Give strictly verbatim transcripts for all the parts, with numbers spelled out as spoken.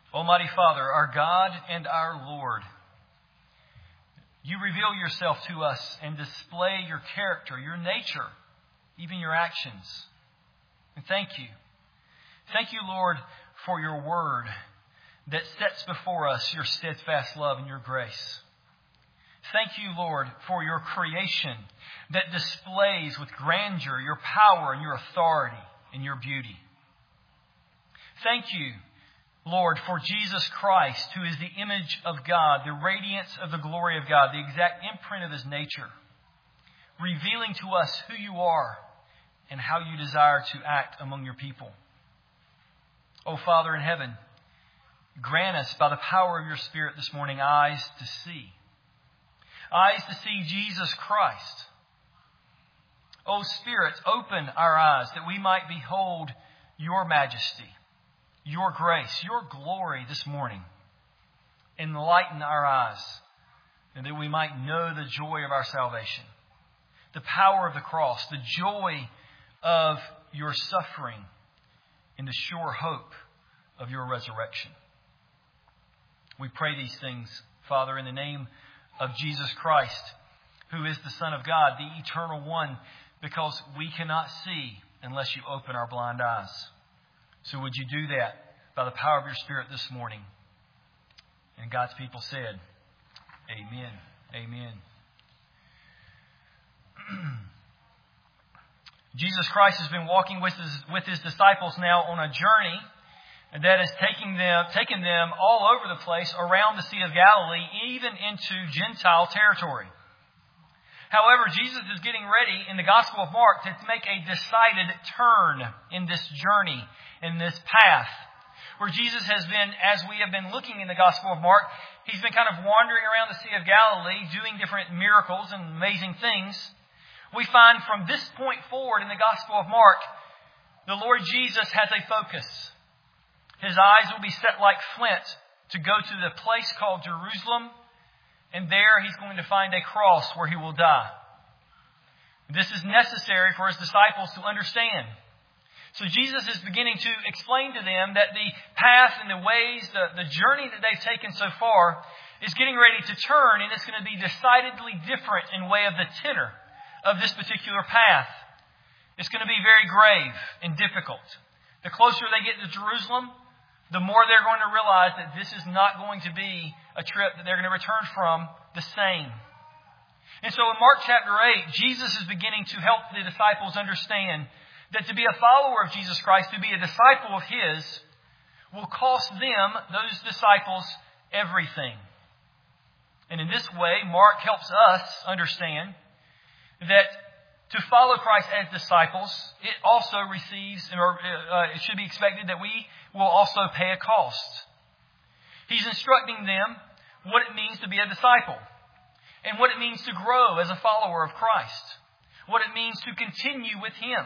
Almighty Father, our God and our Lord, You reveal Yourself to us and display Your character, Your nature, even Your actions. And thank You. Thank You, Lord, for Your Word that sets before us Your steadfast love and Your grace. Thank You, Lord, for Your creation that displays with grandeur Your power and Your authority and Your beauty. Thank You, Lord, for Jesus Christ, who is the image of God, the radiance of the glory of God, the exact imprint of His nature, revealing to us who You are and how You desire to act among Your people. O Father in heaven, grant us by the power of Your Spirit this morning eyes to see. Eyes to see Jesus Christ. O Spirit, open our eyes that we might behold Your majesty, Your grace, Your glory this morning. Enlighten our eyes, and that we might know the joy of our salvation, the power of the cross, the joy of Your suffering, and the sure hope of Your resurrection. We pray these things, Father, in the name of Jesus Christ, who is the Son of God, the Eternal One, because we cannot see unless You open our blind eyes. So would You do that by the power of Your Spirit this morning? And God's people said, Amen. Amen. Jesus Christ has been walking with his, with his disciples now on a journey that is taking them, taking them all over the place around the Sea of Galilee, even into Gentile territory. However, Jesus is getting ready in the Gospel of Mark to make a decided turn in this journey, in this path, where Jesus has been, as we have been looking in the Gospel of Mark, He's been kind of wandering around the Sea of Galilee, doing different miracles and amazing things. We find from this point forward in the Gospel of Mark, the Lord Jesus has a focus. His eyes will be set like flint to go to the place called Jerusalem, and there He's going to find a cross where He will die. This is necessary for His disciples to understand. So Jesus is beginning to explain to them that the path and the ways, the, the journey that they've taken so far is getting ready to turn, and it's going to be decidedly different in way of the tenor of this particular path. It's going to be very grave and difficult. The closer they get to Jerusalem, the more they're going to realize that this is not going to be a trip that they're going to return from the same. And so in Mark chapter eight, Jesus is beginning to help the disciples understand that to be a follower of Jesus Christ, to be a disciple of His, will cost them, those disciples, everything. And in this way, Mark helps us understand that to follow Christ as disciples, it also receives, or uh, it should be expected that we will also pay a cost. He's instructing them what it means to be a disciple, and what it means to grow as a follower of Christ, what it means to continue with Him.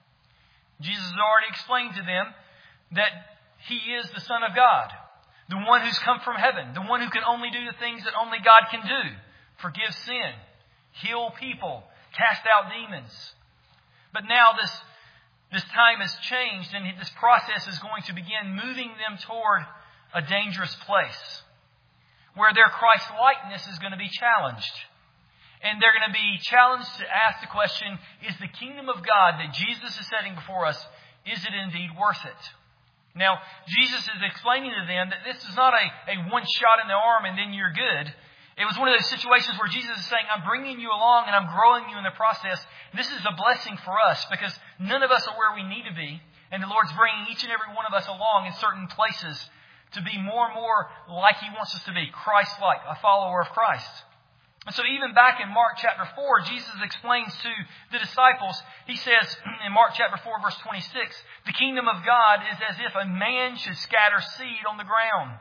Jesus has already explained to them that He is the Son of God, the one who's come from heaven, the one who can only do the things that only God can do: forgive sin, heal people, cast out demons. But now this, this time has changed, and this process is going to begin moving them toward a dangerous place where their Christ-likeness is going to be challenged. And they're going to be challenged to ask the question, is the kingdom of God that Jesus is setting before us, is it indeed worth it? Now, Jesus is explaining to them that this is not a, a one shot in the arm and then you're good. It was one of those situations where Jesus is saying, I'm bringing you along and I'm growing you in the process. This is a blessing for us because none of us are where we need to be. And the Lord's bringing each and every one of us along in certain places to be more and more like He wants us to be, Christ-like, a follower of Christ. And so even back in Mark chapter four, Jesus explains to the disciples, He says in Mark chapter four, verse twenty-six, the kingdom of God is as if a man should scatter seed on the ground.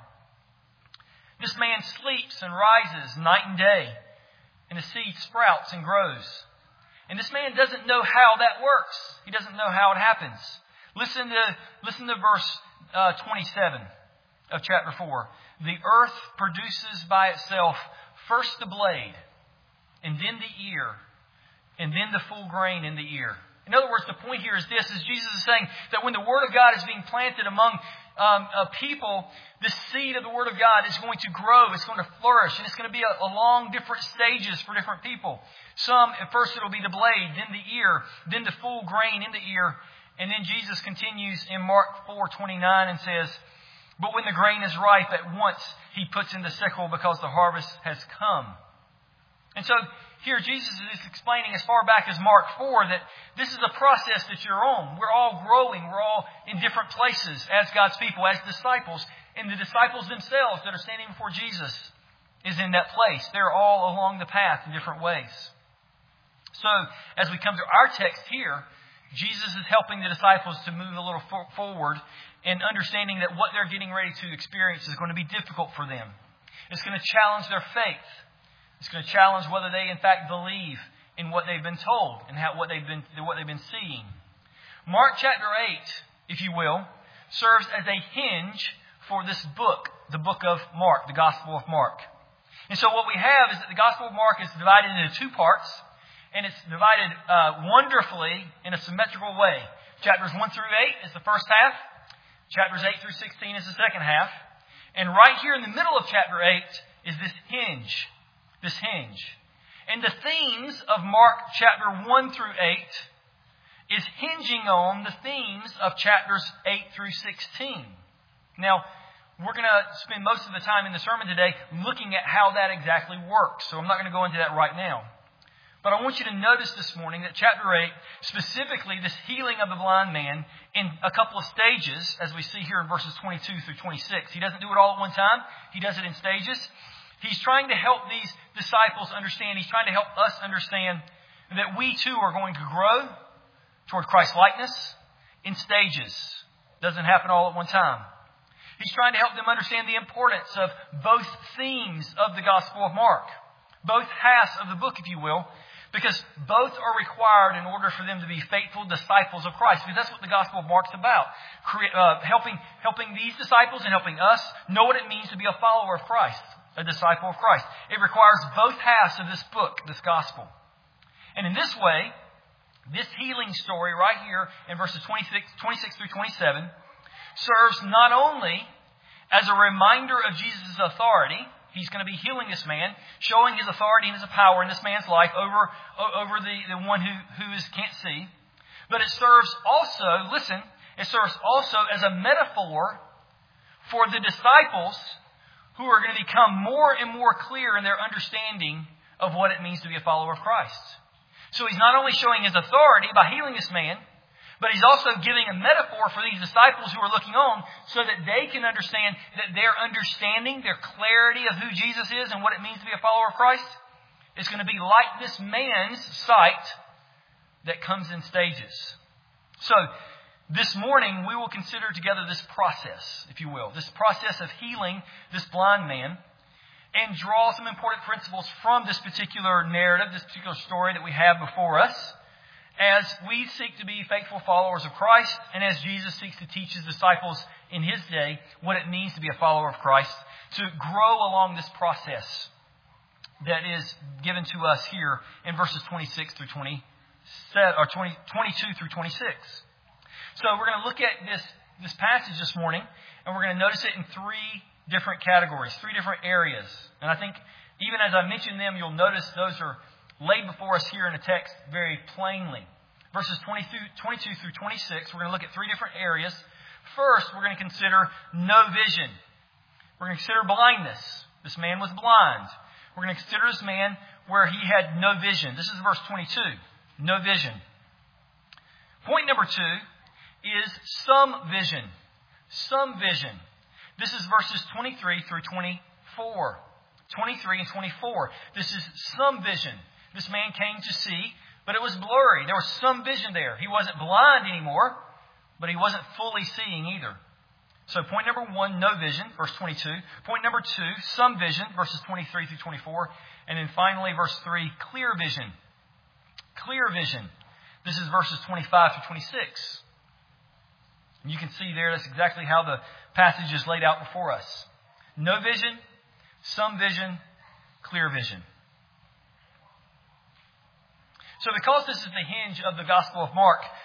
This man sleeps and rises night and day, and the seed sprouts and grows. And this man doesn't know how that works. He doesn't know how it happens. Listen to, listen to verse uh, twenty-seven of chapter four. The earth produces by itself first the blade, and then the ear, and then the full grain in the ear. In other words, the point here is this, is Jesus is saying that when the Word of God is being planted among um, uh, people, the seed of the Word of God is going to grow, it's going to flourish, and it's going to be a, along different stages for different people. Some, at first it'll be the blade, then the ear, then the full grain in the ear. And then Jesus continues in Mark four twenty-nine and says, "But when the grain is ripe, at once he puts in the sickle because the harvest has come." And so here Jesus is explaining as far back as Mark four that this is a process that you're on. We're all growing. We're all in different places as God's people, as disciples. And the disciples themselves that are standing before Jesus is in that place. They're all along the path in different ways. So as we come to our text here, Jesus is helping the disciples to move a little forward and understanding that what they're getting ready to experience is going to be difficult for them. It's going to challenge their faith. It's going to challenge whether they in fact believe in what they've been told and how, what they've been what they've been seeing. Mark chapter eight, if you will, serves as a hinge for this book, the book of Mark, the Gospel of Mark. And so what we have is that the Gospel of Mark is divided into two parts, and it's divided uh, wonderfully in a symmetrical way. Chapters one through eight is the first half. Chapters eight through sixteen is the second half. And right here in the middle of chapter eight is this hinge. This hinge. And the themes of Mark chapter one through eight is hinging on the themes of chapters eight through sixteen. Now, we're going to spend most of the time in the sermon today looking at how that exactly works. So I'm not going to go into that right now. But I want you to notice this morning that chapter eight, specifically this healing of the blind man in a couple of stages, as we see here in verses twenty-two through twenty-six. He doesn't do it all at one time. He does it in stages. He's trying to help these disciples understand. He's trying to help us understand that we too are going to grow toward Christ-likeness in stages. Doesn't happen all at one time. He's trying to help them understand the importance of both themes of the Gospel of Mark. Both halves of the book, if you will. Because both are required in order for them to be faithful disciples of Christ. Because that's what the Gospel of Mark's about. Cre- uh, helping, helping these disciples and helping us know what it means to be a follower of Christ. A disciple of Christ. It requires both halves of this book, this Gospel. And in this way, this healing story right here in verses twenty-six, twenty-six through twenty-seven serves not only as a reminder of Jesus' authority. He's going to be healing this man, showing his authority and his power in this man's life over, over the, the one who, who is, can't see. But it serves also, listen, it serves also as a metaphor for the disciples who are going to become more and more clear in their understanding of what it means to be a follower of Christ. So he's not only showing his authority by healing this man, but he's also giving a metaphor for these disciples who are looking on so that they can understand that their understanding, their clarity of who Jesus is and what it means to be a follower of Christ is going to be like this man's sight that comes in stages. So, this morning we will consider together this process, if you will, this process of healing this blind man and draw some important principles from this particular narrative, this particular story that we have before us, as we seek to be faithful followers of Christ, and as Jesus seeks to teach his disciples in his day what it means to be a follower of Christ, to grow along this process that is given to us here in verses twenty-six through twenty-seven, or twenty, twenty-two through twenty-six. So we're going to look at this, this passage this morning, and we're going to notice it in three different categories, three different areas. And I think even as I mention them, you'll notice those are laid before us here in the text very plainly. Verses twenty-two through twenty-six, we're going to look at three different areas. First, we're going to consider no vision. We're going to consider blindness. This man was blind. We're going to consider this man where he had no vision. This is verse twenty-two. No vision. Point number two is some vision. Some vision. This is verses twenty-three through twenty-four. twenty-three and twenty-four. This is some vision. This man came to see, but it was blurry. There was some vision there. He wasn't blind anymore, but he wasn't fully seeing either. So point number one, no vision, verse twenty-two. Point number two, some vision, verses twenty-three through twenty-four. And then finally, verse three, clear vision. Clear vision. This is verses twenty-five through twenty-six. And you can see there, that's exactly how the passage is laid out before us. No vision, some vision, clear vision. So because this is the hinge of the Gospel of Mark,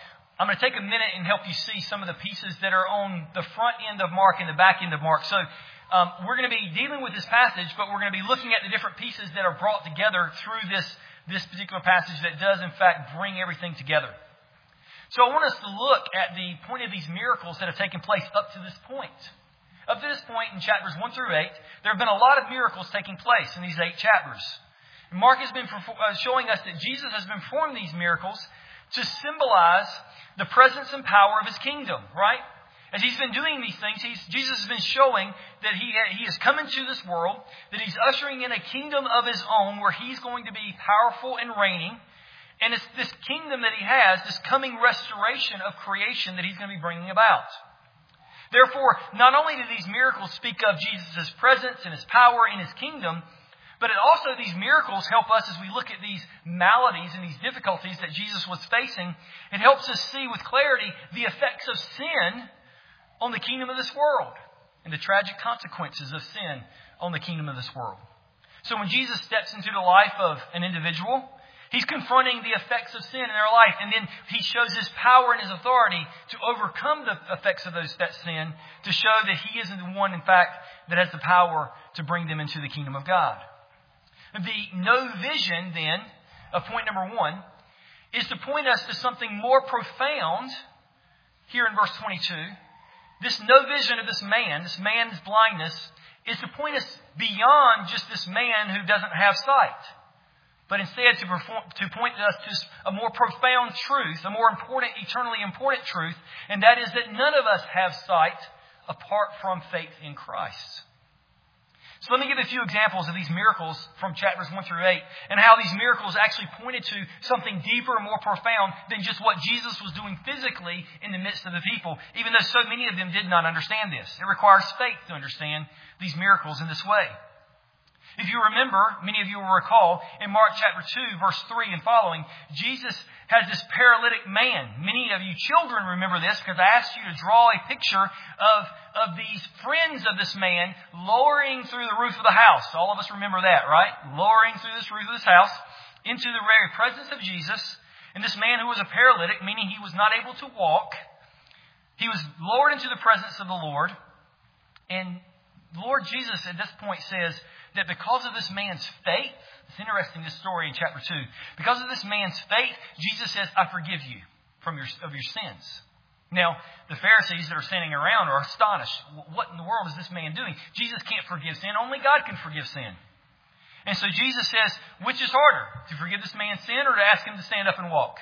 I'm going to take a minute and help you see some of the pieces that are on the front end of Mark and the back end of Mark. So um, we're going to be dealing with this passage, but we're going to be looking at the different pieces that are brought together through this, this particular passage that does, in fact, bring everything together. So I want us to look at the point of these miracles that have taken place up to this point. Up to this point in chapters one through eight, there have been a lot of miracles taking place in these eight chapters. And Mark has been showing us that Jesus has been performing these miracles to symbolize the presence and power of His kingdom, right? As He's been doing these things, he's, Jesus has been showing that he, he has come into this world, that He's ushering in a kingdom of His own where He's going to be powerful and reigning. And it's this kingdom that He has, this coming restoration of creation that He's going to be bringing about. Therefore, not only do these miracles speak of Jesus' presence and His power in His kingdom, but it also, these miracles help us as we look at these maladies and these difficulties that Jesus was facing. It helps us see with clarity the effects of sin on the kingdom of this world and the tragic consequences of sin on the kingdom of this world. So when Jesus steps into the life of an individual, He's confronting the effects of sin in their life, and then He shows His power and His authority to overcome the effects of those, that sin, to show that He is the one, in fact, that has the power to bring them into the kingdom of God. The no vision, then, of point number one, is to point us to something more profound here in verse twenty-two. This no vision of this man, this man's blindness, is to point us beyond just this man who doesn't have sight, but instead to, perform, to point us to a more profound truth, a more important, eternally important truth, and that is that none of us have sight apart from faith in Christ. So let me give a few examples of these miracles from chapters one through eight and how these miracles actually pointed to something deeper and more profound than just what Jesus was doing physically in the midst of the people, even though so many of them did not understand this. It requires faith to understand these miracles in this way. If you remember, many of you will recall, in Mark chapter two, verse three and following, Jesus has this paralytic man. Many of you children remember this because I asked you to draw a picture of, of these friends of this man lowering through the roof of the house. All of us remember that, right? Lowering through this roof of this house into the very presence of Jesus. And this man who was a paralytic, meaning he was not able to walk, he was lowered into the presence of the Lord. And the Lord Jesus at this point says that because of this man's faith, it's interesting, this story in chapter two, because of this man's faith, Jesus says, I forgive you from your, of your sins. Now, the Pharisees that are standing around are astonished. What in the world is this man doing? Jesus can't forgive sin. Only God can forgive sin. And so Jesus says, which is harder, to forgive this man's sin or to ask him to stand up and walk?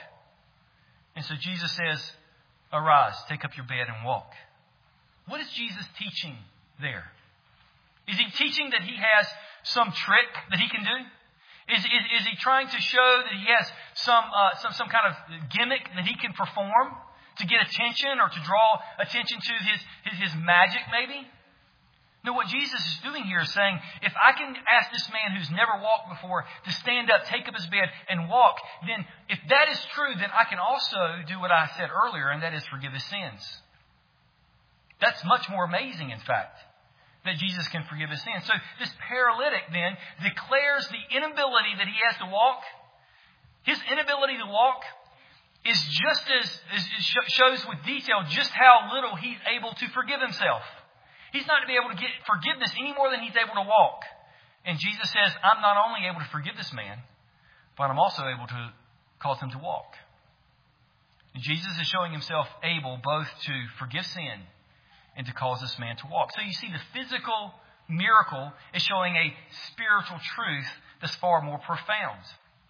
And so Jesus says, arise, take up your bed and walk. What is Jesus teaching there? Is He teaching that He has some trick that He can do? Is, is, is He trying to show that He has some, uh, some, some kind of gimmick that He can perform to get attention or to draw attention to His, his, his magic maybe? No, what Jesus is doing here is saying, if I can ask this man who's never walked before to stand up, take up his bed, and walk, then if that is true, then I can also do what I said earlier, and that is forgive his sins. That's much more amazing, in fact, that Jesus can forgive his sins. So this paralytic then declares the inability that he has to walk. His inability to walk is just as, as it shows with detail just how little he's able to forgive himself. He's not to be able to get forgiveness any more than he's able to walk. And Jesus says, I'm not only able to forgive this man, but I'm also able to cause him to walk. And Jesus is showing Himself able both to forgive sin and to cause this man to walk. So you see, the physical miracle is showing a spiritual truth that's far more profound.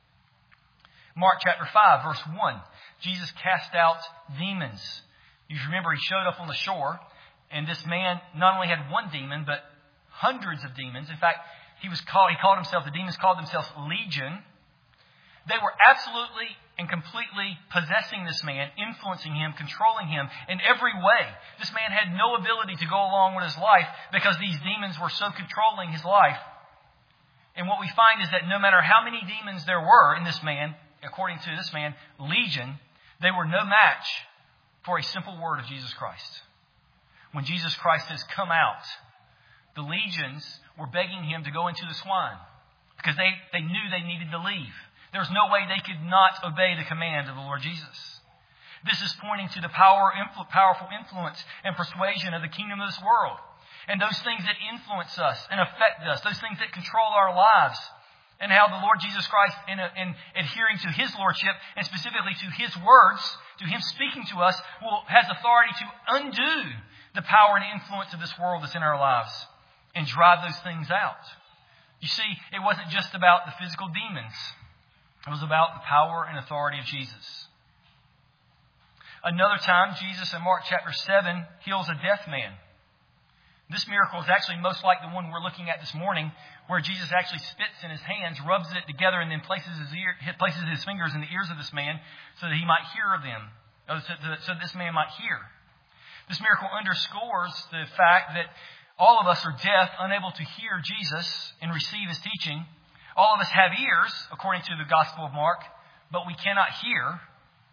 Mark chapter five, verse one. Jesus cast out demons. You remember He showed up on the shore, and this man not only had one demon, but hundreds of demons. In fact, he was called, he called himself, the demons called themselves Legion. They were absolutely and completely possessing this man, influencing him, controlling him in every way. This man had no ability to go along with his life because these demons were so controlling his life. And what we find is that no matter how many demons there were in this man, according to this man, Legion, they were no match for a simple word of Jesus Christ. When Jesus Christ has come out, the legions were begging Him to go into the swine because they, they knew they needed to leave. There was no way they could not obey the command of the Lord Jesus. This is pointing to the power, influ- powerful influence and persuasion of the kingdom of this world. And those things that influence us and affect us, those things that control our lives. And how the Lord Jesus Christ, in, in adhering to His Lordship, and specifically to His words, to Him speaking to us, will, has authority to undo the power and influence of this world that's in our lives and drive those things out. You see, it wasn't just about the physical demons. It was about the power and authority of Jesus. Another time, Jesus in Mark chapter seven heals a deaf man. This miracle is actually most like the one we're looking at this morning, where Jesus actually spits in His hands, rubs it together, and then places his ear, places His fingers in the ears of this man so that he might hear them, so that, so that this man might hear. This miracle underscores the fact that all of us are deaf, unable to hear Jesus and receive His teaching. All of us have ears, according to the Gospel of Mark, but we cannot hear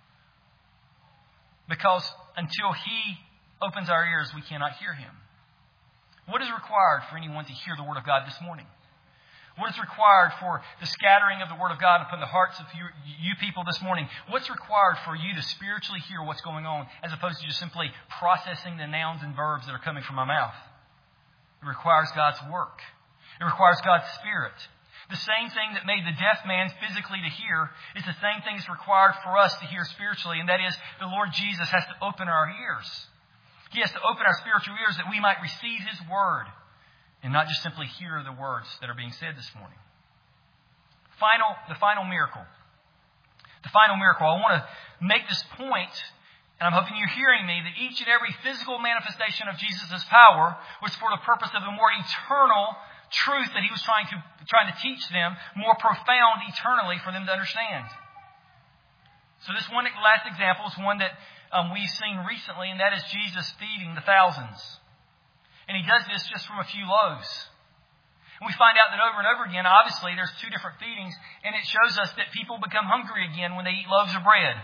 because until He opens our ears, we cannot hear Him. What is required for anyone to hear the Word of God this morning? What is required for the scattering of the Word of God upon the hearts of you, you people this morning? What's required for you to spiritually hear what's going on as opposed to just simply processing the nouns and verbs that are coming from my mouth? It requires God's work. It requires God's Spirit. The same thing that made the deaf man physically to hear is the same thing that's required for us to hear spiritually, and that is the Lord Jesus has to open our ears. He has to open our spiritual ears that we might receive His Word and not just simply hear the words that are being said this morning. Final, the final miracle. The final miracle. I want to make this point, and I'm hoping you're hearing me, that each and every physical manifestation of Jesus' power was for the purpose of a more eternal truth that He was trying to, trying to teach them, more profound eternally for them to understand. So this one last example is one that Um, we've seen recently, and that is Jesus feeding the thousands. And He does this just from a few loaves. And we find out that over and over again, obviously, there's two different feedings, and it shows us that people become hungry again when they eat loaves of bread.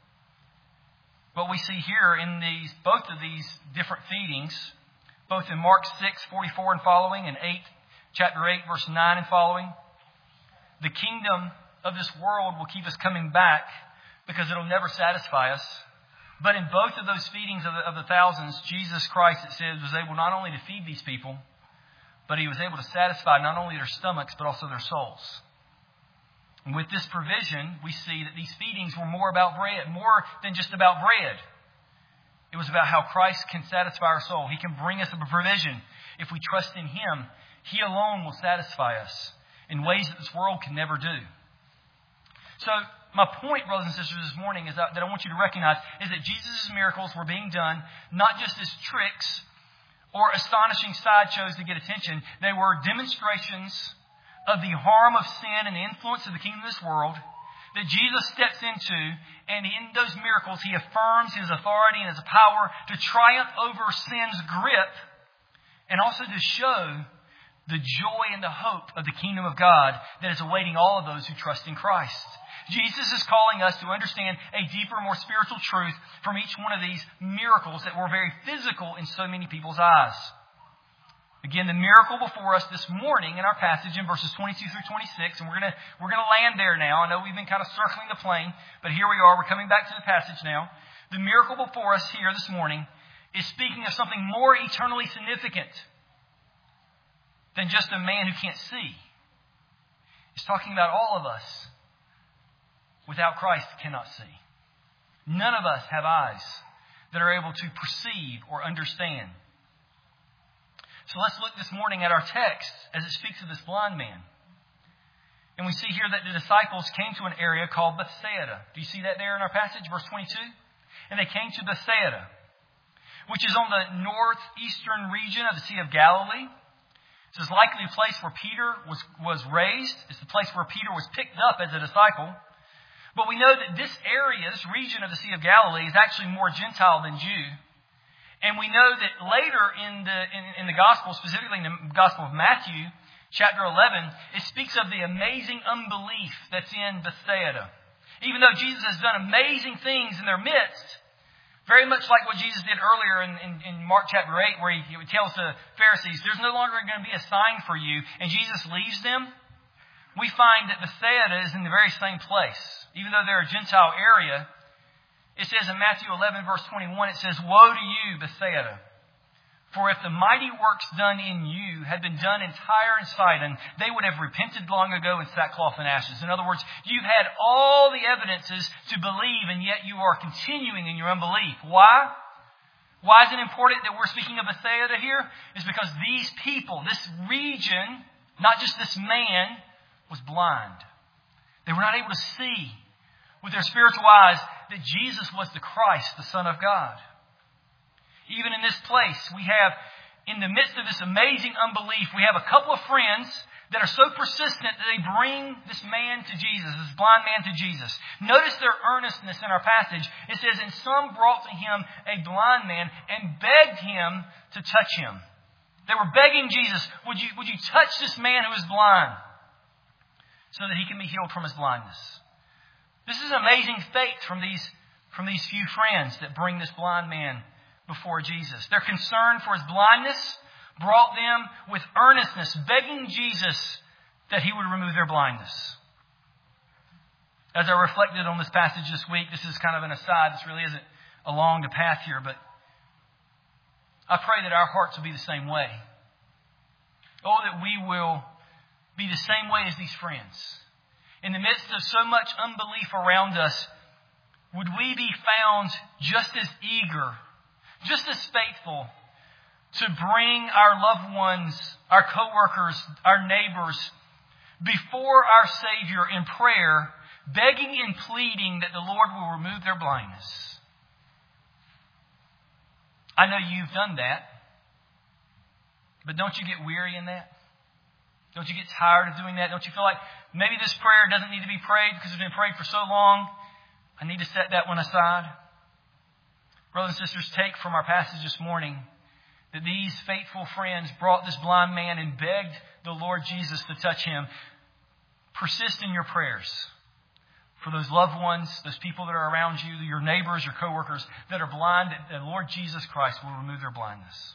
But we see here in these both of these different feedings, both in Mark six, forty-four and following, and eight, chapter eight, verse nine and following, the kingdom of this world will keep us coming back because it'll never satisfy us. But in both of those feedings of the, of the thousands, Jesus Christ, it says, was able not only to feed these people, but He was able to satisfy not only their stomachs, but also their souls. And with this provision, we see that these feedings were more about bread, more than just about bread. It was about how Christ can satisfy our soul. He can bring us a provision. If we trust in Him, He alone will satisfy us in ways that this world can never do. So, my point, brothers and sisters, this morning is that, that I want you to recognize is that Jesus' miracles were being done not just as tricks or astonishing sideshows to get attention. They were demonstrations of the harm of sin and the influence of the kingdom of this world that Jesus steps into, and in those miracles He affirms His authority and His power to triumph over sin's grip and also to show the joy and the hope of the kingdom of God that is awaiting all of those who trust in Christ. Jesus is calling us to understand a deeper, more spiritual truth from each one of these miracles that were very physical in so many people's eyes. Again, the miracle before us this morning in our passage in verses twenty-two through twenty-six, and we're going to we're going to land there now. I know we've been kind of circling the plane, but here we are. We're coming back to the passage now. The miracle before us here this morning is speaking of something more eternally significant than just a man who can't see. It's talking about all of us. Without Christ cannot see. None of us have eyes that are able to perceive or understand. So let's look this morning at our text as it speaks of this blind man. And we see here that the disciples came to an area called Bethsaida. Do you see that there in our passage, verse twenty-two? And they came to Bethsaida, which is on the northeastern region of the Sea of Galilee. This is likely a place where Peter was, was raised. It's the place where Peter was picked up as a disciple. But we know that this area, this region of the Sea of Galilee, is actually more Gentile than Jew. And we know that later in the in, in the Gospel, specifically in the Gospel of Matthew, chapter eleven, it speaks of the amazing unbelief that's in Bethsaida. Even though Jesus has done amazing things in their midst, very much like what Jesus did earlier in, in, in Mark chapter eight, where he, he tells the Pharisees, there's no longer going to be a sign for you, and Jesus leaves them. We find that Bethsaida is in the very same place. Even though they're a Gentile area, It says in Matthew eleven, verse twenty-one, it says, "Woe to you, Bethsaida! For if the mighty works done in you had been done in Tyre and Sidon, they would have repented long ago in sackcloth and ashes." In other words, you've had all the evidences to believe, and yet you are continuing in your unbelief. Why? Why is it important that we're speaking of Bethsaida here? It's because these people, this region, not just this man, was blind. They were not able to see with their spiritual eyes that Jesus was the Christ, the Son of God. Even in this place, we have, in the midst of this amazing unbelief, we have a couple of friends that are so persistent that they bring this man to Jesus, this blind man to Jesus. Notice their earnestness in our passage. It says, "And some brought to him a blind man and begged him to touch him." They were begging Jesus, would you, would you touch this man who is blind so that he can be healed from his blindness? This is amazing faith from these, from these few friends that bring this blind man before Jesus. Their concern for his blindness brought them with earnestness, begging Jesus that he would remove their blindness. As I reflected on this passage this week, this is kind of an aside. This really isn't along the path here, but I pray that our hearts will be the same way. Oh, that we will be the same way as these friends. In the midst of so much unbelief around us, would we be found just as eager, just as faithful to bring our loved ones, our coworkers, our neighbors before our Savior in prayer, begging and pleading that the Lord will remove their blindness? I know you've done that, but don't you get weary in that? Don't you get tired of doing that? Don't you feel like maybe this prayer doesn't need to be prayed because it's been prayed for so long? I need to set that one aside. Brothers and sisters, take from our passage this morning that these faithful friends brought this blind man and begged the Lord Jesus to touch him. Persist in your prayers for those loved ones, those people that are around you, your neighbors, your coworkers that are blind, that the Lord Jesus Christ will remove their blindness.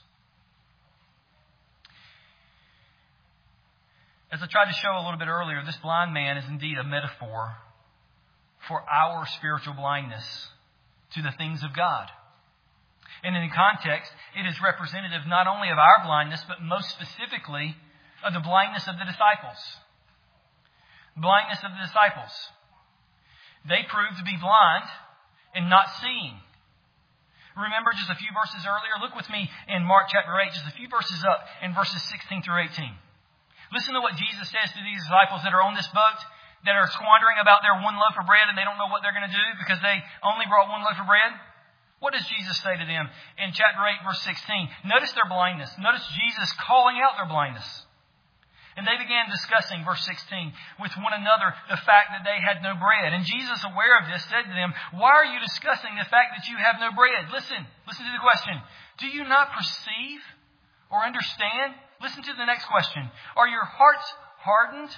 As I tried to show a little bit earlier, this blind man is indeed a metaphor for our spiritual blindness to the things of God. And in context, it is representative not only of our blindness, but most specifically of the blindness of the disciples. Blindness of the disciples. They proved to be blind and not seeing. Remember just a few verses earlier? Look with me in Mark chapter eight, just a few verses up in verses sixteen through eighteen. Listen to what Jesus says to these disciples that are on this boat, that are squandering about their one loaf of bread and they don't know what they're going to do because they only brought one loaf of bread. What does Jesus say to them in chapter eight, verse sixteen? Notice their blindness. Notice Jesus calling out their blindness. And they began discussing, verse sixteen, with one another the fact that they had no bread. And Jesus, aware of this, said to them, "Why are you discussing the fact that you have no bread?" Listen, listen to the question. Do you not perceive or understand? Listen to the next question. Are your hearts hardened?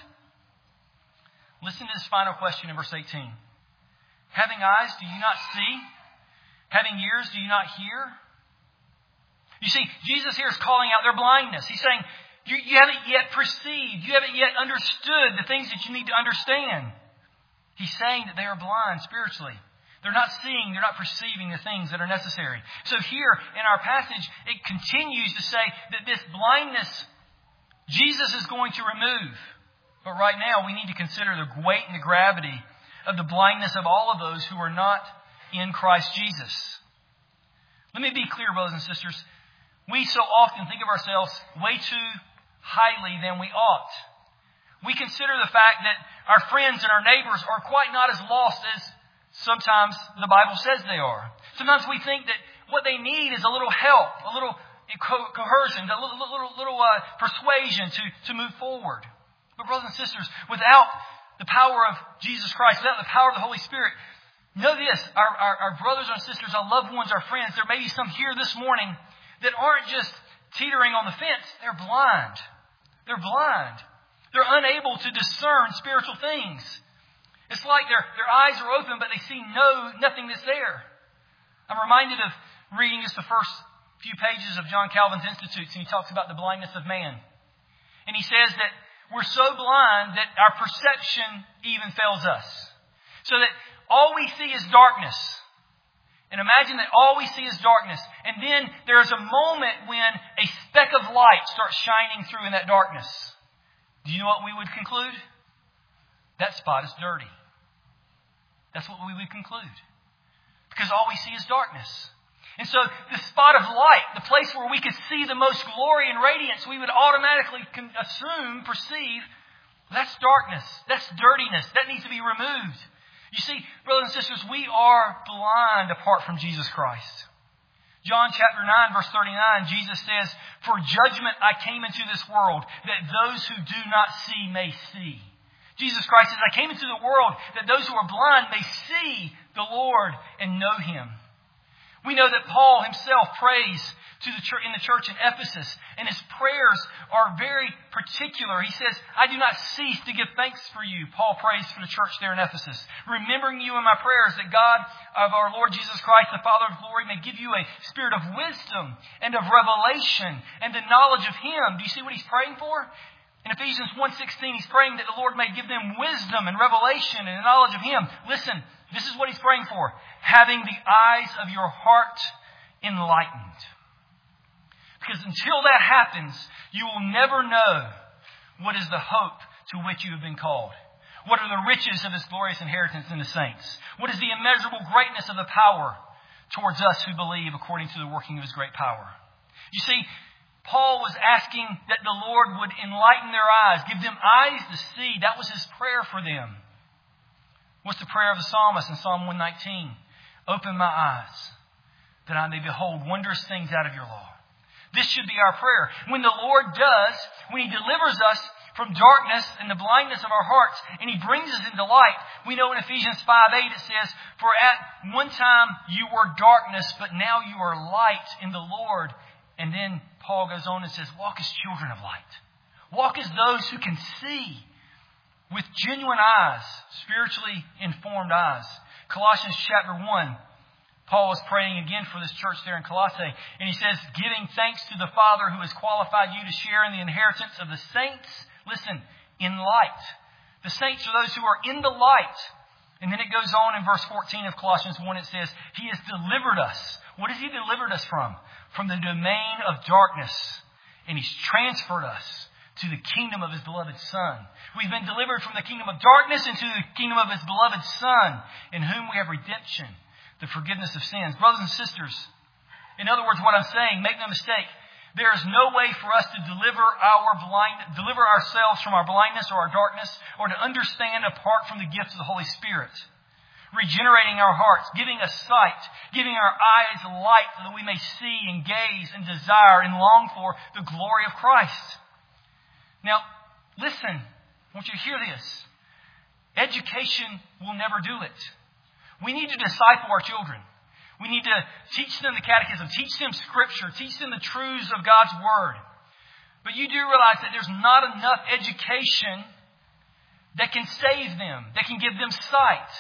Listen to this final question in verse eighteen. Having eyes, do you not see? Having ears, do you not hear? You see, Jesus here is calling out their blindness. He's saying, you, you haven't yet perceived. You haven't yet understood the things that you need to understand. He's saying that they are blind spiritually. They're not seeing, they're not perceiving the things that are necessary. So here in our passage, it continues to say that this blindness, Jesus is going to remove. But right now, we need to consider the weight and the gravity of the blindness of all of those who are not in Christ Jesus. Let me be clear, brothers and sisters. We so often think of ourselves way too highly than we ought. We consider the fact that our friends and our neighbors are quite not as lost as sometimes the Bible says they are. Sometimes we think that what they need is a little help, a little co- coercion, a little, little, little uh, persuasion to, to move forward. But brothers and sisters, without the power of Jesus Christ, without the power of the Holy Spirit, know this, our, our, our brothers and sisters, our loved ones, our friends, there may be some here this morning that aren't just teetering on the fence, they're blind. They're blind. They're unable to discern spiritual things. It's like their, their eyes are open, but they see no nothing that's there. I'm reminded of reading just the first few pages of John Calvin's Institutes, and he talks about the blindness of man. And he says that we're so blind that our perception even fails us. So that all we see is darkness. And imagine that all we see is darkness. And then there is a moment when a speck of light starts shining through in that darkness. Do you know what we would conclude? That spot is dirty. That's what we would conclude. Because all we see is darkness. And so the spot of light, the place where we could see the most glory and radiance, we would automatically assume, perceive, that's darkness. That's dirtiness. That needs to be removed. You see, brothers and sisters, we are blind apart from Jesus Christ. John chapter nine, verse thirty-nine, Jesus says, "For judgment I came into this world, that those who do not see may see." Jesus Christ says, "I came into the world that those who are blind may see the Lord and know Him." We know that Paul himself prays to the church, in the church in Ephesus, and his prayers are very particular. He says, "I do not cease to give thanks for you," Paul prays for the church there in Ephesus, "remembering you in my prayers, that God of our Lord Jesus Christ, the Father of glory, may give you a spirit of wisdom and of revelation and the knowledge of Him." Do you see what he's praying for? In Ephesians one sixteen, he's praying that the Lord may give them wisdom and revelation and the knowledge of Him. Listen, this is what he's praying for. Having the eyes of your heart enlightened. Because until that happens, you will never know what is the hope to which you have been called. What are the riches of His glorious inheritance in the saints? What is the immeasurable greatness of the power towards us who believe according to the working of His great power? You see, Paul was asking that the Lord would enlighten their eyes, give them eyes to see. That was his prayer for them. What's the prayer of the psalmist in Psalm one nineteen? "Open my eyes, that I may behold wondrous things out of your law." This should be our prayer. When the Lord does, when He delivers us from darkness and the blindness of our hearts, and He brings us into light, we know in Ephesians five eight it says, "For at one time you were darkness, but now you are light in the Lord." And then Paul goes on and says, "Walk as children of light." Walk as those who can see with genuine eyes, spiritually informed eyes. Colossians chapter one, Paul is praying again for this church there in Colossae. And he says, "Giving thanks to the Father who has qualified you to share in the inheritance of the saints," listen, "in light." The saints are those who are in the light. And then it goes on in verse fourteen of Colossians one, it says, "He has delivered us." What has He delivered us from? From the domain of darkness. And He's transferred us to the kingdom of His beloved Son. We've been delivered from the kingdom of darkness into the kingdom of His beloved Son, in whom we have redemption, the forgiveness of sins. Brothers and sisters, in other words, what I'm saying, make no mistake, there is no way for us to deliver our blind, deliver ourselves from our blindness or our darkness, or to understand apart from the gift of the Holy Spirit. Regenerating our hearts, giving us sight, giving our eyes light so that we may see and gaze and desire and long for the glory of Christ. Now, listen, I want you to hear this. Education will never do it. We need to disciple our children. We need to teach them the catechism, teach them Scripture, teach them the truths of God's Word. But you do realize that there's not enough education that can save them, that can give them sight.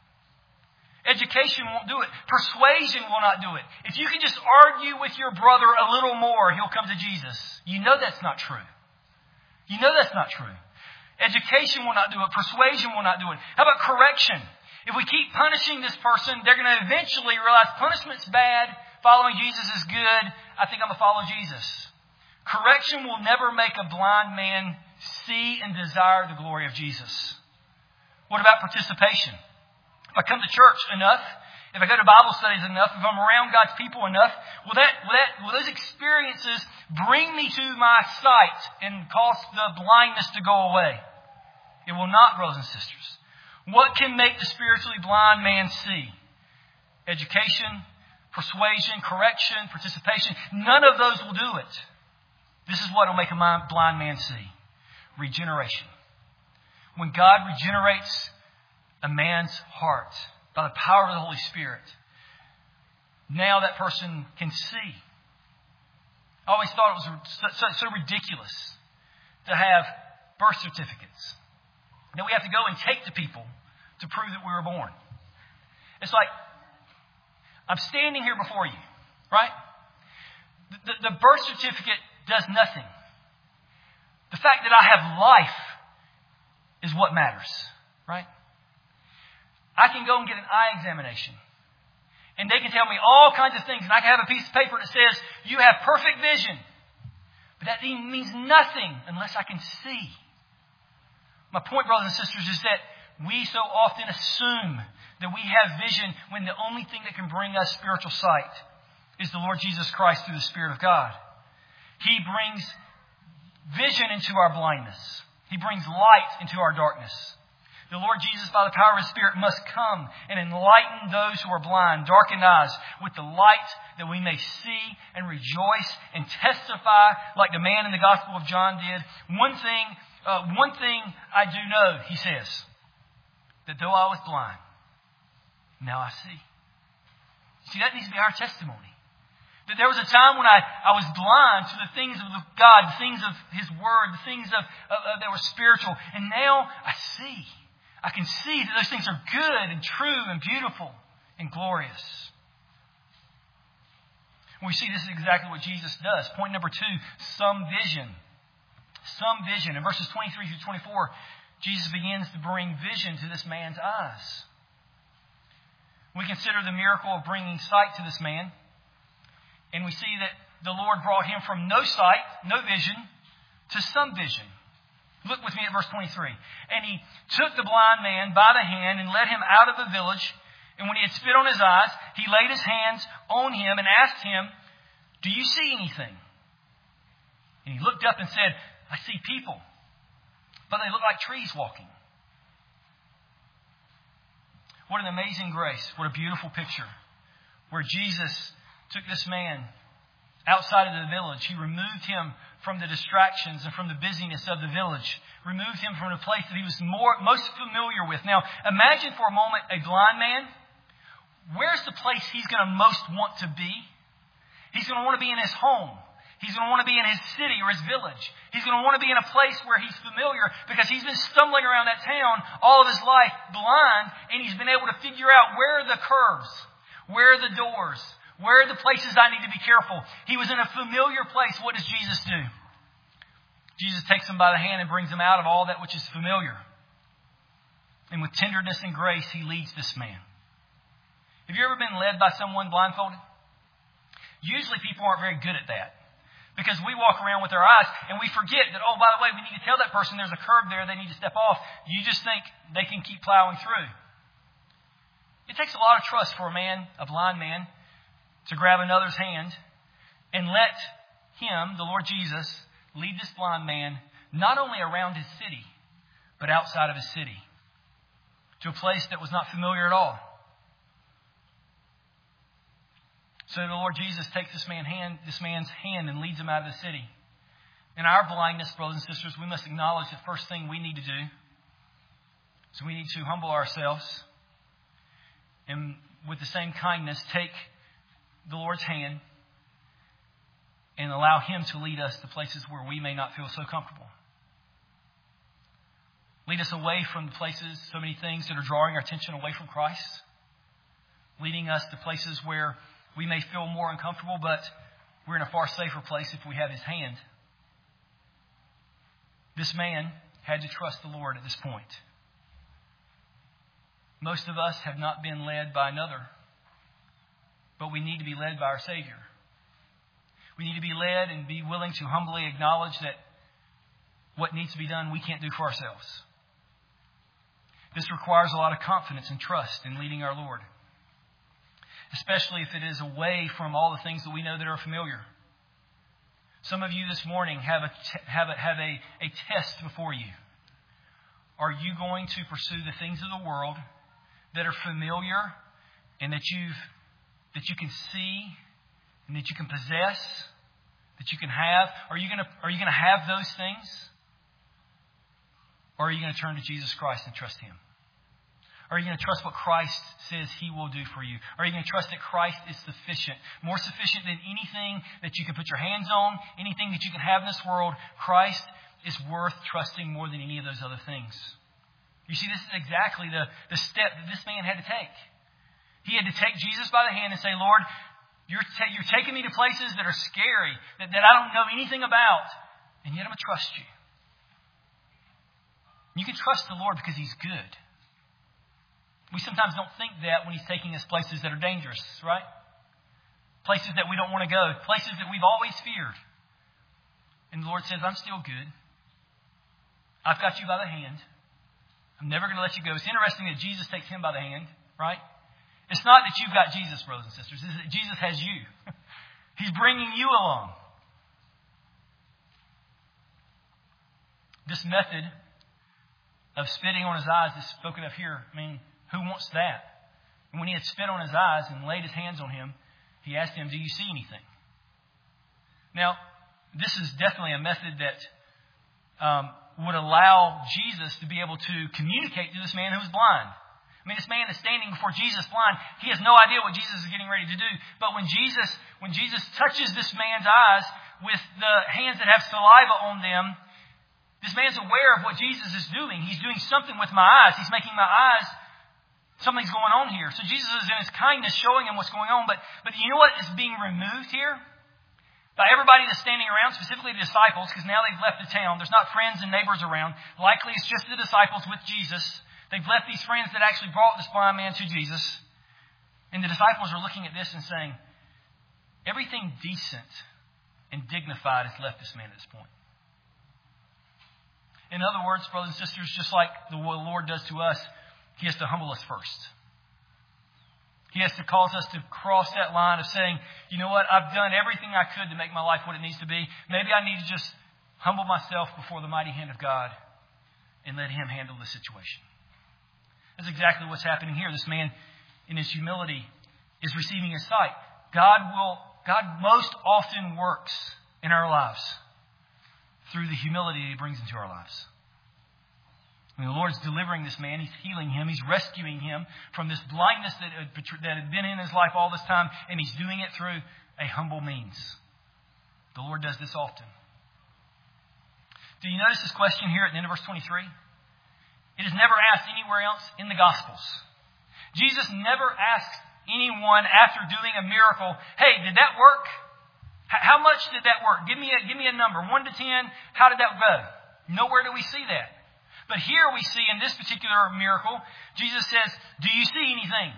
Education won't do it. Persuasion will not do it. If you can just argue with your brother a little more, he'll come to Jesus. You know that's not true. You know that's not true. Education will not do it. Persuasion will not do it. How about correction? If we keep punishing this person, they're going to eventually realize punishment's bad, following Jesus is good, I think I'm going to follow Jesus. Correction will never make a blind man see and desire the glory of Jesus. What about participation? If I come to church enough, if I go to Bible studies enough, if I'm around God's people enough, will that, will that, will those experiences bring me to my sight and cause the blindness to go away? It will not, brothers and sisters. What can make the spiritually blind man see? Education, persuasion, correction, participation. None of those will do it. This is what will make a blind man see. Regeneration. When God regenerates a man's heart by the power of the Holy Spirit, now that person can see. I always thought it was so, so, so ridiculous to have birth certificates that we have to go and take to people to prove that we were born. It's like, I'm standing here before you, right? The, the, the birth certificate does nothing. The fact that I have life is what matters, right? I can go and get an eye examination. And they can tell me all kinds of things. And I can have a piece of paper that says, you have perfect vision. But that even means nothing unless I can see. My point, brothers and sisters, is that we so often assume that we have vision when the only thing that can bring us spiritual sight is the Lord Jesus Christ through the Spirit of God. He brings vision into our blindness. He brings light into our darkness. The Lord Jesus, by the power of His Spirit, must come and enlighten those who are blind, darkened eyes, with the light that we may see and rejoice and testify like the man in the Gospel of John did. One thing, uh, one thing I do know, he says, that though I was blind, now I see. See, that needs to be our testimony. That there was a time when I, I was blind to the things of God, the things of His Word, the things of, of, of that were spiritual. And now I see. I can see that those things are good and true and beautiful and glorious. We see this is exactly what Jesus does. Point number two, some vision. Some vision. In verses twenty-three through twenty-four, Jesus begins to bring vision to this man's eyes. We consider the miracle of bringing sight to this man. And we see that the Lord brought him from no sight, no vision, to some vision. Look with me at verse twenty-three. And He took the blind man by the hand and led him out of the village. And when he had spit on his eyes, He laid His hands on him and asked him, do you see anything? And he looked up and said, I see people, but they look like trees walking. What an amazing grace. What a beautiful picture. Where Jesus took this man outside of the village. He removed him from the distractions and from the busyness of the village. Removed him from the place that he was more most familiar with. Now, imagine for a moment a blind man. Where's the place he's going to most want to be? He's going to want to be in his home. He's going to want to be in his city or his village. He's going to want to be in a place where he's familiar because he's been stumbling around that town all of his life blind, and he's been able to figure out where are the curbs, where are the doors, where are the places I need to be careful. He was in a familiar place. What does Jesus do? Jesus takes him by the hand and brings him out of all that which is familiar. And with tenderness and grace, He leads this man. Have you ever been led by someone blindfolded? Usually people aren't very good at that. Because we walk around with our eyes and we forget that, oh, by the way, we need to tell that person there's a curb there, they need to step off. You just think they can keep plowing through. It takes a lot of trust for a man, a blind man, to grab another's hand and let Him, the Lord Jesus, lead this blind man not only around his city, but outside of his city, to a place that was not familiar at all. So the Lord Jesus takes this, man hand, this man's hand and leads him out of the city. In our blindness, brothers and sisters, we must acknowledge the first thing we need to do. So we need to humble ourselves and with the same kindness take the Lord's hand and allow Him to lead us to places where we may not feel so comfortable. Lead us away from the places, so many things that are drawing our attention away from Christ. Leading us to places where we may feel more uncomfortable, but we're in a far safer place if we have His hand. This man had to trust the Lord at this point. Most of us have not been led by another, but we need to be led by our Savior. We need to be led and be willing to humbly acknowledge that what needs to be done we can't do for ourselves. This requires a lot of confidence and trust in leading our Lord, especially if it is away from all the things that we know that are familiar. Some of you this morning have a have a, have a, a test before you. Are you going to pursue the things of the world that are familiar and that you've that you can see and that you can possess, that you can have? Are you going to are you going to have those things? Or are you going to turn to Jesus Christ and trust Him? Are you going to trust what Christ says He will do for you? Are you going to trust that Christ is sufficient? More sufficient than anything that you can put your hands on, anything that you can have in this world. Christ is worth trusting more than any of those other things. You see, this is exactly the, the step that this man had to take. He had to take Jesus by the hand and say, Lord, you're, ta- you're taking me to places that are scary, that, that I don't know anything about, and yet I'm going to trust you. You can trust the Lord because He's good. We sometimes don't think that when He's taking us places that are dangerous, right? Places that we don't want to go. Places that we've always feared. And the Lord says, I'm still good. I've got you by the hand. I'm never going to let you go. It's interesting that Jesus takes him by the hand, right? It's not that you've got Jesus, brothers and sisters. It's that Jesus has you. He's bringing you along. This method of spitting on his eyes is spoken of here. I mean, who wants that? And when he had spit on his eyes and laid his hands on him, he asked him, do you see anything? Now, this is definitely a method that um, would allow Jesus to be able to communicate to this man who was blind. I mean, this man is standing before Jesus blind. He has no idea what Jesus is getting ready to do. But when Jesus, when Jesus touches this man's eyes with the hands that have saliva on them, this man's aware of what Jesus is doing. He's doing something with my eyes. He's making my eyes, something's going on here. So Jesus is in his kindness showing him what's going on. But, but you know what is being removed here? By everybody that's standing around, specifically the disciples, because now they've left the town. There's not friends and neighbors around. Likely it's just the disciples with Jesus. They've left these friends that actually brought this blind man to Jesus. And the disciples are looking at this and saying, everything decent and dignified has left this man at this point. In other words, brothers and sisters, just like the Lord does to us, He has to humble us first. He has to cause us to cross that line of saying, you know what, I've done everything I could to make my life what it needs to be. Maybe I need to just humble myself before the mighty hand of God and let Him handle the situation. That's exactly what's happening here. This man, in his humility, is receiving his sight. God will, God most often works in our lives through the humility He brings into our lives. And the Lord's delivering this man. He's healing him. He's rescuing him from this blindness that had, that had been in his life all this time. And He's doing it through a humble means. The Lord does this often. Do you notice this question here at the end of verse twenty-three? It is never asked anywhere else in the Gospels. Jesus never asks anyone after doing a miracle, hey, did that work? How much did that work? Give me a, give me a number. one to ten, how did that go? Nowhere do we see that. But here we see in this particular miracle, Jesus says, do you see anything?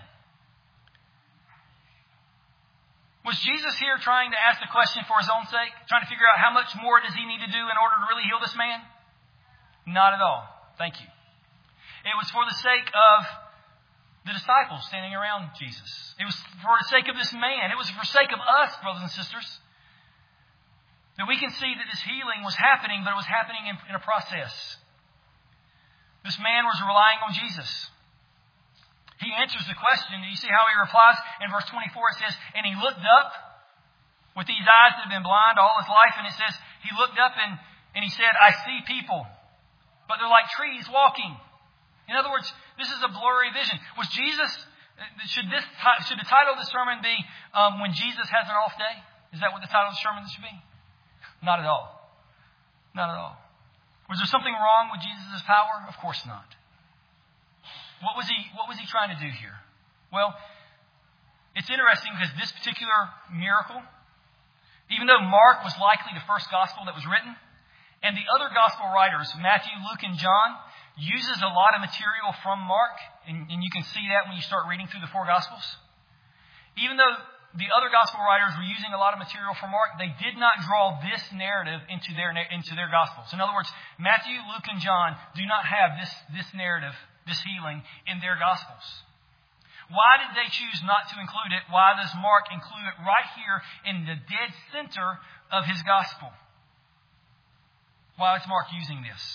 Was Jesus here trying to ask the question for His own sake? Trying to figure out how much more does He need to do in order to really heal this man? Not at all. Thank you. It was for the sake of the disciples standing around Jesus. It was for the sake of this man. It was for the sake of us, brothers and sisters. That we can see that this healing was happening, but it was happening in, in a process. This man was relying on Jesus. He answers the question. Do you see how he replies? In verse twenty-four it says, and he looked up with these eyes that have been blind all his life. And it says, he looked up and, and he said, I see people, but they're like trees walking. In other words, this is a blurry vision. Was Jesus, should this should the title of the sermon be, um, When Jesus Has an Off Day? Is that what the title of the sermon should be? Not at all. Not at all. Was there something wrong with Jesus' power? Of course not. What was he, what was he trying to do here? Well, it's interesting because this particular miracle, even though Mark was likely the first gospel that was written, and the other gospel writers, Matthew, Luke, and John, uses a lot of material from Mark, and, and you can see that when you start reading through the four gospels. Even though the other gospel writers were using a lot of material from Mark, they did not draw this narrative into their into their gospels. In other words, Matthew, Luke, and John do not have this, this narrative, this healing, in their gospels. Why did they choose not to include it? Why does Mark include it right here in the dead center of his gospel? Why is Mark using this?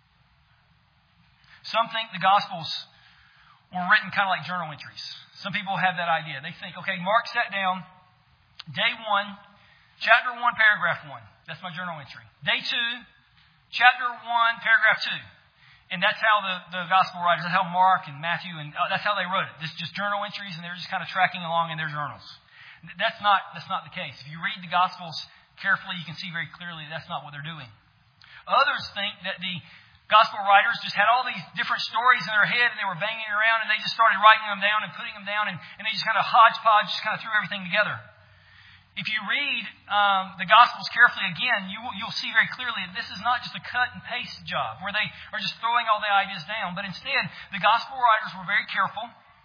Some think the gospels were written kind of like journal entries. Some people have that idea. They think, okay, Mark sat down, day one, chapter one, paragraph one. That's my journal entry. Day two, chapter one, paragraph two. And that's how the, the gospel writers, that's how Mark and Matthew, and uh, that's how they wrote it. This just journal entries, and they're just kind of tracking along in their journals. That's not, that's not the case. If you read the gospels carefully, you can see very clearly that's not what they're doing. Others think that the gospel writers just had all these different stories in their head and they were banging around and they just started writing them down and putting them down and, and they just kind of hodgepodge, just kind of threw everything together. If you read um, the Gospels carefully again, you will, you'll see very clearly that this is not just a cut and paste job where they are just throwing all the ideas down. But instead, the Gospel writers were very careful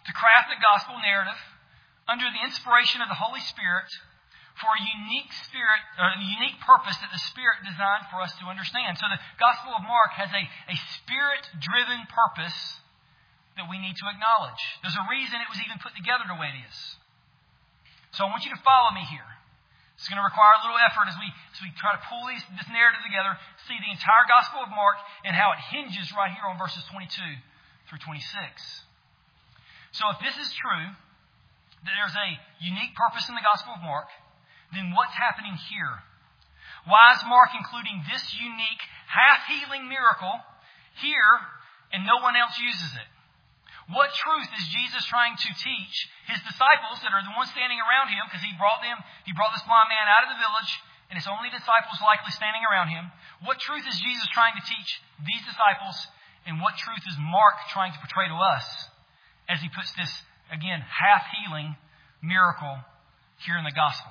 to craft the gospel narrative under the inspiration of the Holy Spirit for a unique spirit, or a unique purpose that the Spirit designed for us to understand. So the Gospel of Mark has a, a Spirit-driven purpose that we need to acknowledge. There's a reason it was even put together the way it is. So I want you to follow me here. It's going to require a little effort as we, as we try to pull these, this narrative together, see the entire Gospel of Mark and how it hinges right here on verses twenty-two through twenty-six. So if this is true, that there's a unique purpose in the Gospel of Mark, then what's happening here? Why is Mark including this unique half-healing miracle here and no one else uses it? What truth is Jesus trying to teach his disciples that are the ones standing around him, because he brought them, he brought this blind man out of the village, and it's only disciples likely standing around him. What truth is Jesus trying to teach these disciples, and what truth is Mark trying to portray to us as he puts this, again, half-healing miracle here in the gospel?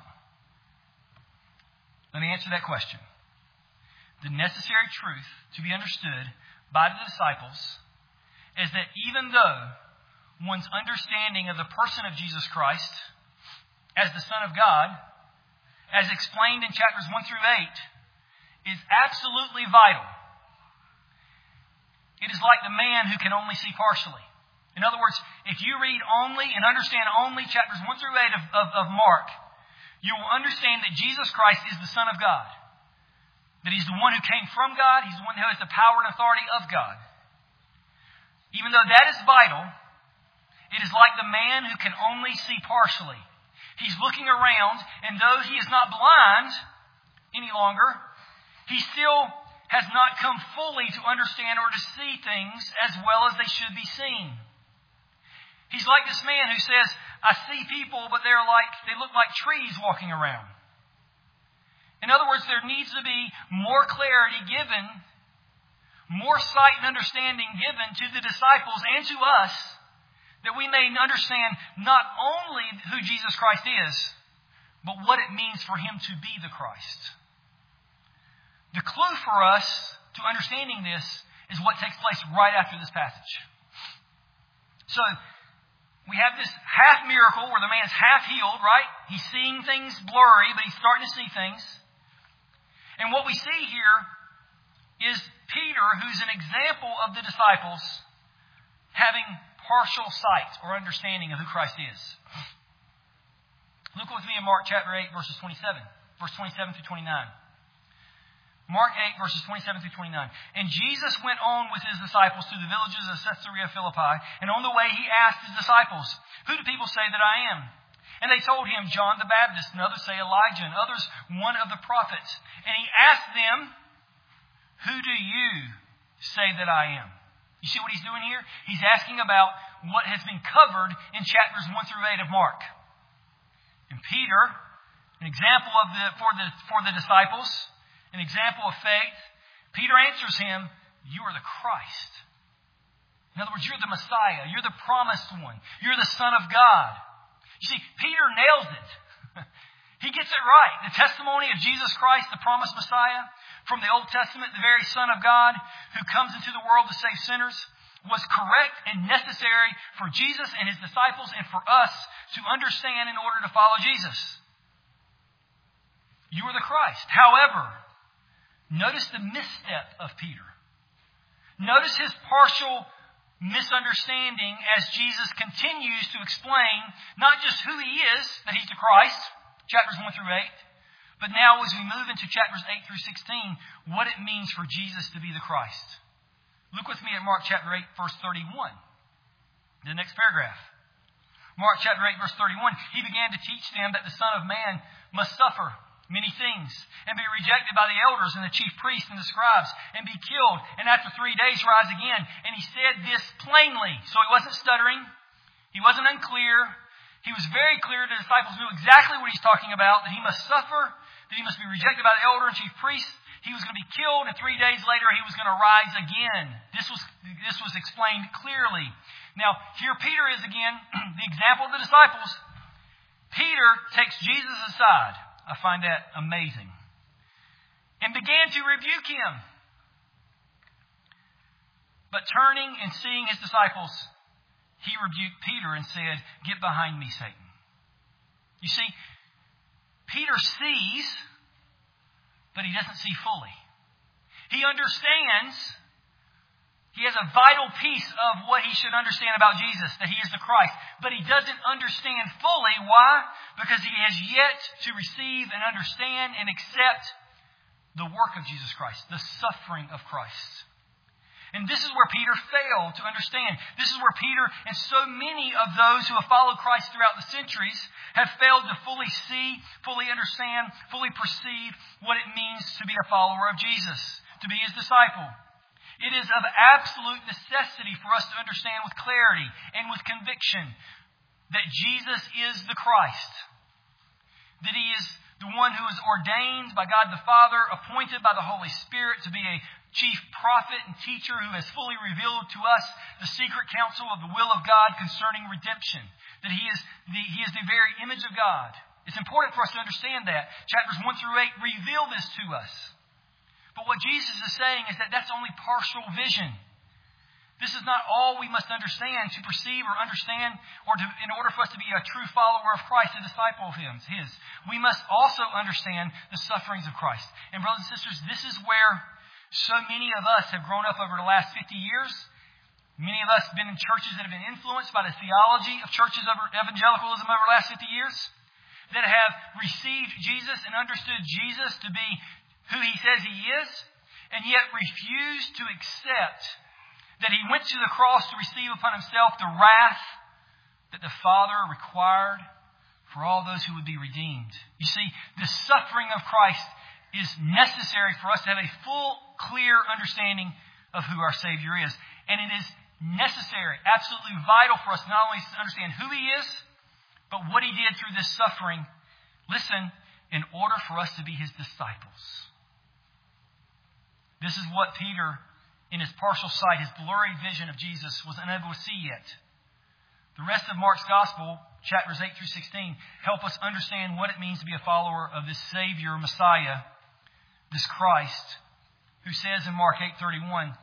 Let me answer that question. The necessary truth to be understood by the disciples is that even though one's understanding of the person of Jesus Christ as the Son of God, as explained in chapters one through eight, is absolutely vital. It is like the man who can only see partially. In other words, if you read only and understand only chapters one through eight of, of, of Mark, you will understand that Jesus Christ is the Son of God. That He's the one who came from God. He's the one who has the power and authority of God. Even though that is vital, it is like the man who can only see partially. He's looking around, and though he is not blind any longer, he still has not come fully to understand or to see things as well as they should be seen. He's like this man who says, I see people, but they're like, they look like trees walking around. In other words, there needs to be more clarity given, more sight and understanding given to the disciples and to us, that we may understand not only who Jesus Christ is, but what it means for Him to be the Christ. The clue for us to understanding this is what takes place right after this passage. So, we have this half miracle where the man's half healed, right? He's seeing things blurry, but he's starting to see things. And what we see here is Peter, who's an example of the disciples, having partial sight or understanding of who Christ is. Look with me in Mark chapter eight, verses twenty-seven. Verse twenty-seven through twenty-nine. Mark eight, verses twenty-seven through twenty-nine. And Jesus went on with His disciples to the villages of Caesarea Philippi, and on the way He asked His disciples, Who do people say that I am? And they told Him, John the Baptist, and others say Elijah, and others one of the prophets. And He asked them, Who do you say that I am? You see what He's doing here? He's asking about what has been covered in chapters one through eight of Mark. And Peter, an example of the for the for the disciples, an example of faith, Peter answers him, You are the Christ. In other words, you're the Messiah. You're the promised one. You're the Son of God. You see, Peter nails it. He gets it right. The testimony of Jesus Christ, the promised Messiah, from the Old Testament, the very Son of God, who comes into the world to save sinners, was correct and necessary for Jesus and His disciples and for us to understand in order to follow Jesus. You are the Christ. However, notice the misstep of Peter. Notice his partial misunderstanding as Jesus continues to explain not just who He is, that He's the Christ, chapters one through eight, but now as we move into chapters eight through sixteen, what it means for Jesus to be the Christ. Look with me at Mark chapter eight, verse thirty-one. The next paragraph. Mark chapter eight, verse thirty-one. He began to teach them that the Son of Man must suffer many things, and be rejected by the elders and the chief priests and the scribes, and be killed, and after three days rise again. And He said this plainly. So He wasn't stuttering. He wasn't unclear. He was very clear. The disciples knew exactly what He's talking about, that He must suffer, that He must be rejected by the elder and chief priests. He was going to be killed, and three days later He was going to rise again. This was, this was explained clearly. Now, here Peter is again, the example of the disciples. Peter takes Jesus aside. I find that amazing. And began to rebuke Him. But turning and seeing His disciples, he rebuked Peter and said, "Get behind me, Satan." You see, Peter sees, but he doesn't see fully. He understands. He has a vital piece of what he should understand about Jesus, that he is the Christ. But he doesn't understand fully. Why? Because he has yet to receive and understand and accept the work of Jesus Christ, the suffering of Christ. And this is where Peter failed to understand. This is where Peter and so many of those who have followed Christ throughout the centuries have failed to fully see, fully understand, fully perceive what it means to be a follower of Jesus, to be his disciple. It is of absolute necessity for us to understand with clarity and with conviction that Jesus is the Christ, that he is the one who is ordained by God the Father, appointed by the Holy Spirit to be a chief prophet and teacher who has fully revealed to us the secret counsel of the will of God concerning redemption, that he is the, he is the very image of God. It's important for us to understand that. Chapters one through eight reveal this to us. But what Jesus is saying is that that's only partial vision. This is not all we must understand to perceive or understand or to, in order for us to be a true follower of Christ, a disciple of him, his. We must also understand the sufferings of Christ. And brothers and sisters, this is where so many of us have grown up over the last fifty years. Many of us have been in churches that have been influenced by the theology of churches of evangelicalism over the last fifty years, that have received Jesus and understood Jesus to be who he says he is, and yet refused to accept that he went to the cross to receive upon himself the wrath that the Father required for all those who would be redeemed. You see, the suffering of Christ is necessary for us to have a full, clear understanding of who our Savior is. And it is necessary, absolutely vital for us not only to understand who he is, but what he did through this suffering, listen, in order for us to be his disciples. This is what Peter, in his partial sight, his blurry vision of Jesus, was unable to see yet. The rest of Mark's Gospel, chapters eight through sixteen, help us understand what it means to be a follower of this Savior, Messiah, this Christ, who says in Mark eight thirty-one,